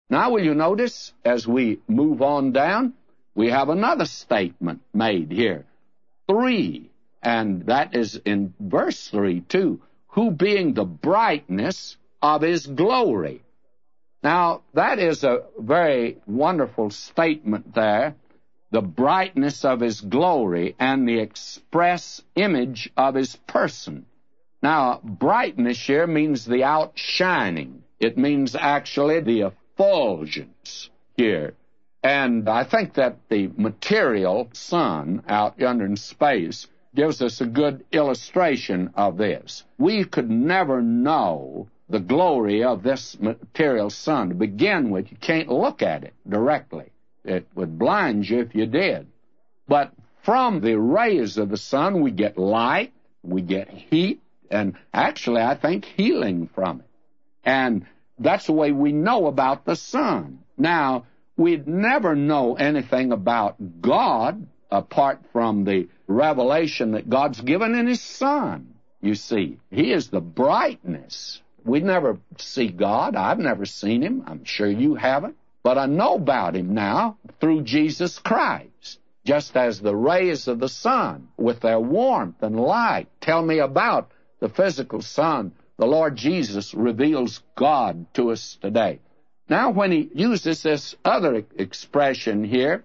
Now, will you notice, as we move on down, we have another statement made here. 3, and that is in verse 3, too. Who being the brightness of his glory. Now, that is a very wonderful statement there. The brightness of his glory and the express image of his person. Now, brightness here means the outshining. It means actually the effulgence here. And I think that the material sun out yonder in space gives us a good illustration of this. We could never know the glory of this material sun. To begin with, you can't look at it directly. It would blind you if you did. But from the rays of the sun, we get light, we get heat, and actually, I think, healing from it. And that's the way we know about the sun. Now, we'd never know anything about God apart from the revelation that God's given in His Son. You see, He is the brightness. We'd never see God. I've never seen Him. I'm sure you haven't. But I know about Him now through Jesus Christ. Just as the rays of the sun, with their warmth and light, tell me about the physical sun, the Lord Jesus reveals God to us today. Now, when He uses this other expression here,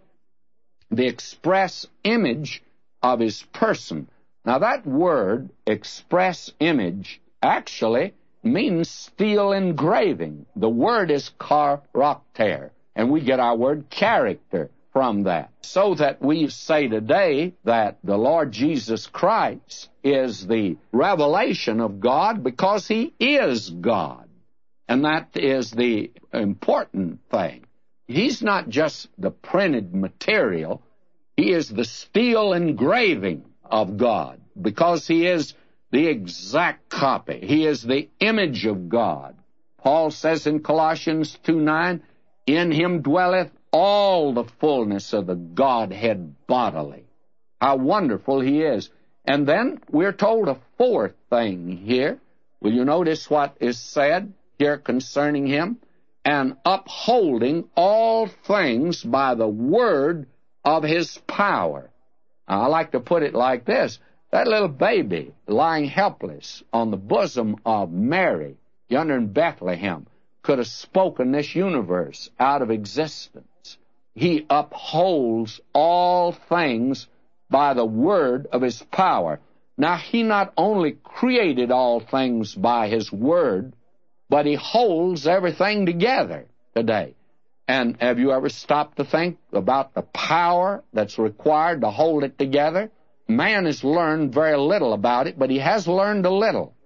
the express image of His person. Now, that word, express image, actually means steel engraving. The word is character, and we get our word character from that. So that we say today that the Lord Jesus Christ is the revelation of God because He is God. And that is the important thing. He's not just the printed material. He is the steel engraving of God because He is the exact copy. He is the image of God. Paul says in Colossians 2:9, in Him dwelleth all the fullness of the Godhead bodily. How wonderful He is. And then we're told a fourth thing here. Will you notice what is said here concerning Him? And upholding all things by the word of His power. Now, I like to put it like this. That little baby lying helpless on the bosom of Mary yonder in Bethlehem could have spoken this universe out of existence. He upholds all things by the word of His power. Now, He not only created all things by His word, but He holds everything together today. And have you ever stopped to think about the power that's required to hold it together? Man has learned very little about it, but he has learned a little.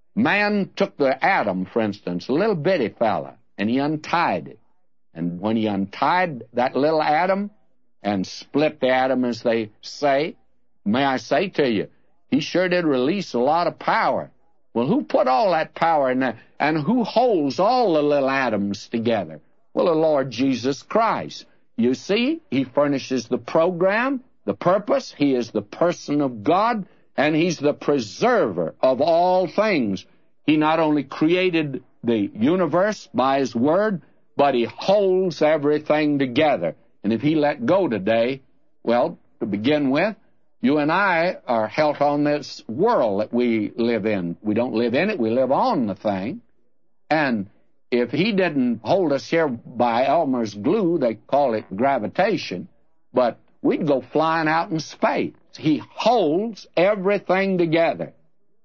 Man took the atom, for instance, a little bitty fella, and he untied it. And when he untied that little atom and split the atom, as they say, may I say to you, he sure did release a lot of power. Well, who put all that power in there? And who holds all the little atoms together? Well, the Lord Jesus Christ. You see, He furnishes the program, the purpose. He is the person of God, and He's the preserver of all things. He not only created the universe by His word, but He holds everything together. And if He let go today, well, to begin with, you and I are held on this world that we live in. We don't live in it, we live on the thing. And if He didn't hold us here by Elmer's glue, they call it gravitation, but we'd go flying out in space. He holds everything together.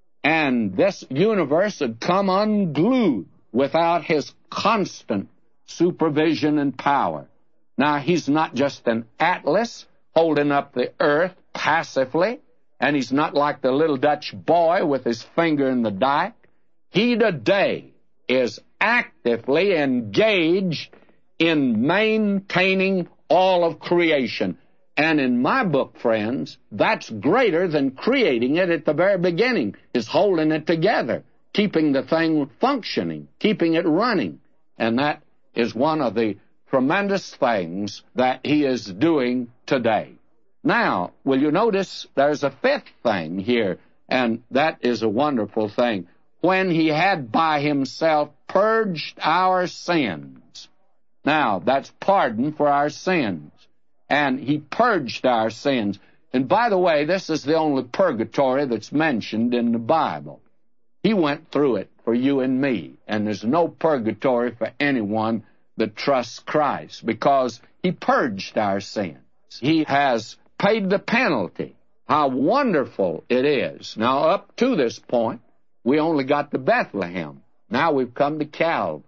And this universe would come unglued without His constant supervision and power. Now, He's not just an atlas holding up the earth passively, and He's not like the little Dutch boy with his finger in the dike. He today is actively engaged in maintaining all of creation. And in my book, friends, that's greater than creating it at the very beginning, is holding it together, keeping the thing functioning, keeping it running. And that is one of the tremendous things that He is doing today. Now, will you notice there's a fifth thing here, and that is a wonderful thing. When He had by Himself purged our sins. Now, that's pardon for our sins. And he purged our sins. And by the way, this is the only purgatory that's mentioned in the Bible. He went through it for you and me. And there's no purgatory for anyone that trusts Christ, because he purged our sins. He has paid the penalty. How wonderful it is. Now, up to this point, we only got to Bethlehem. Now we've come to Calvary.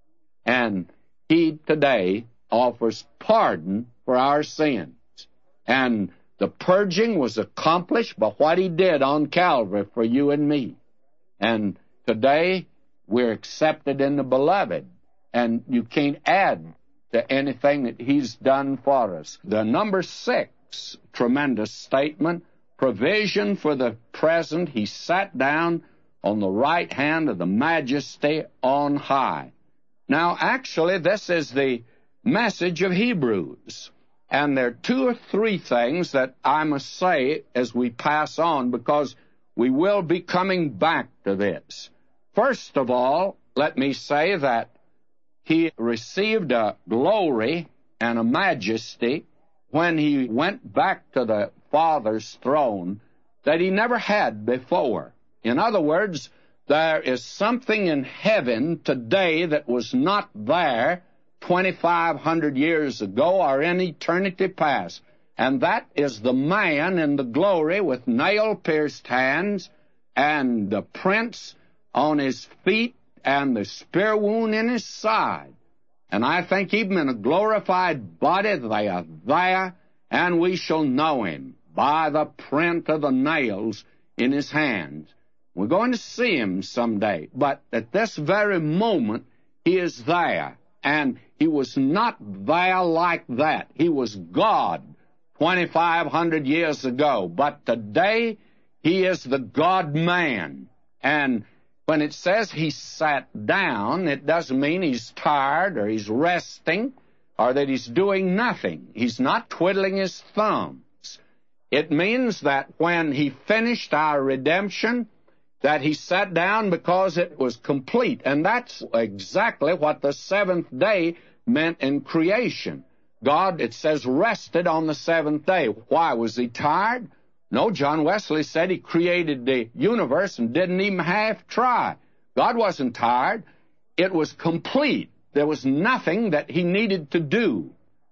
And he today offers pardon for our sins. And the purging was accomplished by what he did on Calvary for you and me. And today we're accepted in the Beloved. And you can't add to anything that he's done for us. The number 6 tremendous statement, provision for the present, he sat down on the right hand of the Majesty on high. Now, actually, this is the message of Hebrews. And there are 2 or 3 things that I must say as we pass on, because we will be coming back to this. First of all, let me say that he received a glory and a majesty when he went back to the Father's throne that he never had before. In other words, there is something in heaven today that was not there 2,500 years ago or in eternity past. And that is the man in the glory with nail-pierced hands and the prints on his feet and the spear wound in his side. And I think even in a glorified body they are there, and we shall know him by the print of the nails in his hands. We're going to see him someday, but at this very moment, he is there. And he was not there like that. He was God 2,500 years ago. But today, he is the God-man. And when it says he sat down, it doesn't mean he's tired or he's resting or that he's doing nothing. He's not twiddling his thumbs. It means that when he finished our redemption, that he sat down because it was complete. And that's exactly what the 7th day meant in creation. God, it says, rested on the 7th day. Why? Was he tired? No, John Wesley said he created the universe and didn't even half try. God wasn't tired. It was complete. There was nothing that he needed to do.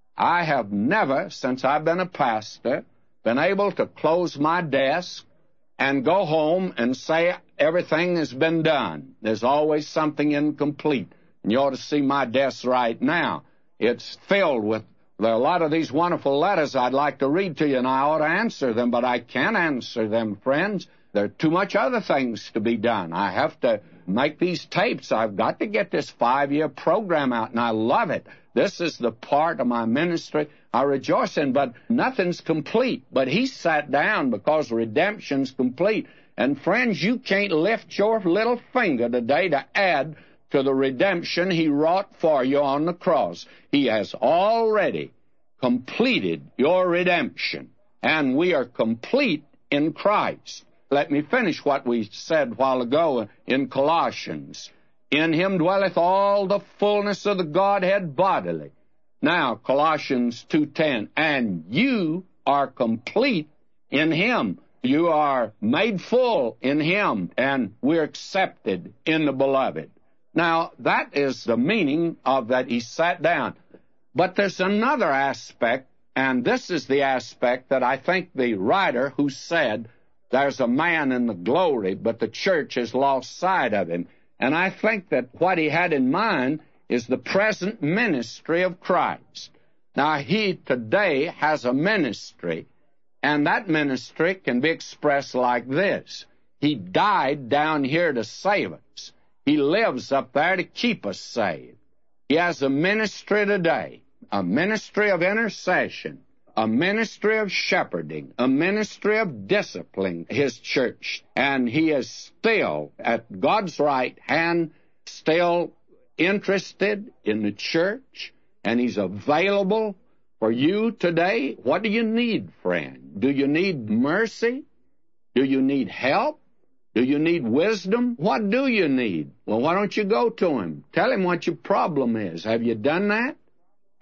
I have never, since I've been a pastor, been able to close my desk and go home and say everything has been done. There's always something incomplete. And you ought to see my desk right now. It's filled with there are a lot of these wonderful letters I'd like to read to you, and I ought to answer them, but I can't answer them, friends. There are too much other things to be done. I have to make these tapes. I've got to get this 5-year program out, and I love it. This is the part of my ministry I rejoice in, but nothing's complete. But he sat down because redemption's complete. And friends, you can't lift your little finger today to add to the redemption he wrought for you on the cross. He has already completed your redemption, and we are complete in Christ. Let me finish what we said a while ago in Colossians. In him dwelleth all the fullness of the Godhead bodily. Now, Colossians 2:10, and you are complete in him. You are made full in him, and we're accepted in the Beloved. Now, that is the meaning of that he sat down. But there's another aspect, and this is the aspect that I think the writer who said there's a man in the glory, but the church has lost sight of him. And I think that what he had in mind is the present ministry of Christ. Now, he today has a ministry, and that ministry can be expressed like this. He died down here to save us. He lives up there to keep us saved. He has a ministry today, a ministry of intercession, a ministry of shepherding, a ministry of disciplining his church. And he is still at God's right hand, still interested in the church, and he's available for you today. What do you need, friend? Do you need mercy? Do you need help? Do you need wisdom? What do you need? Well, why don't you go to him? Tell him what your problem is. Have you done that?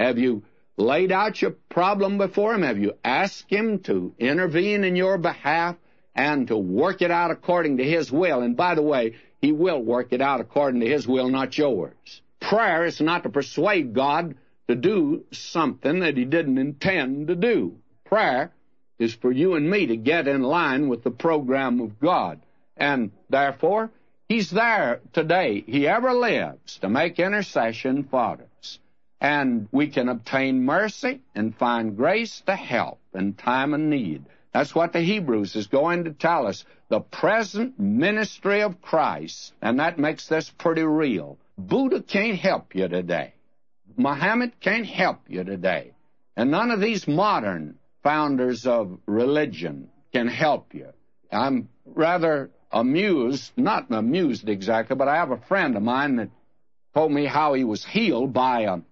Have you laid out your problem before Him? Have you asked Him to intervene in your behalf and to work it out according to His will? And by the way, He will work it out according to His will, not yours. Prayer is not to persuade God to do something that He didn't intend to do. Prayer is for you and me to get in line with the program of God. And therefore, He's there today. He ever lives to make intercession for us. And we can obtain mercy and find grace to help in time of need. That's what the Hebrews is going to tell us. The present ministry of Christ. And that makes this pretty real. Buddha can't help you today. Muhammad can't help you today. And none of these modern founders of religion can help you. I'm rather amused, not amused exactly, but I have a friend of mine that told me how he was healed by a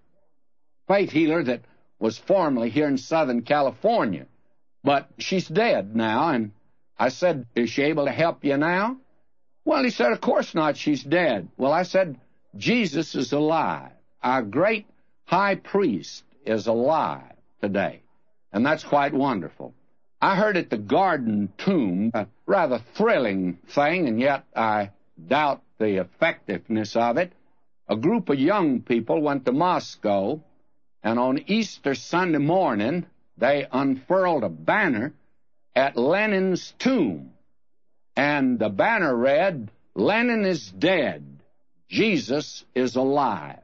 faith healer that was formerly here in Southern California. But she's dead now, and I said, is she able to help you now? Well, he said, of course not, she's dead. Well, I said, Jesus is alive. Our great high priest is alive today, and that's quite wonderful. I heard at the Garden Tomb, a rather thrilling thing, and yet I doubt the effectiveness of it. A group of young people went to Moscow, and on Easter Sunday morning, they unfurled a banner at Lenin's tomb. And the banner read, Lenin is dead, Jesus is alive.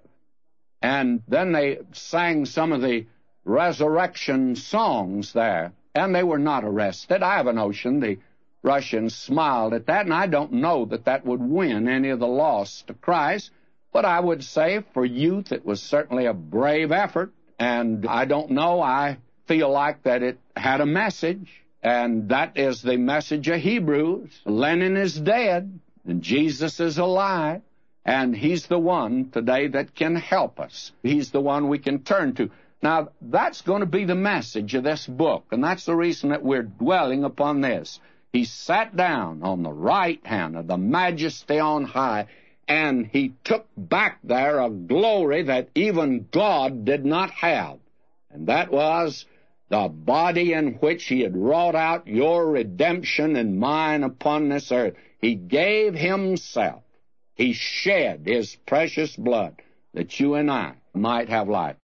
And then they sang some of the resurrection songs there, and they were not arrested. I have a notion the Russians smiled at that, and I don't know that that would win any of the lost to Christ, but I would say for youth it was certainly a brave effort, and I don't know, I feel like that it had a message, and that is the message of Hebrews. Lenin is dead, and Jesus is alive, and He's the one today that can help us. He's the one we can turn to. Now, that's going to be the message of this book, and that's the reason that we're dwelling upon this. He sat down on the right hand of the Majesty on high, and He took back there a glory that even God did not have, and that was the body in which He had wrought out your redemption and mine upon this earth. He gave Himself. He shed His precious blood that you and I might have life.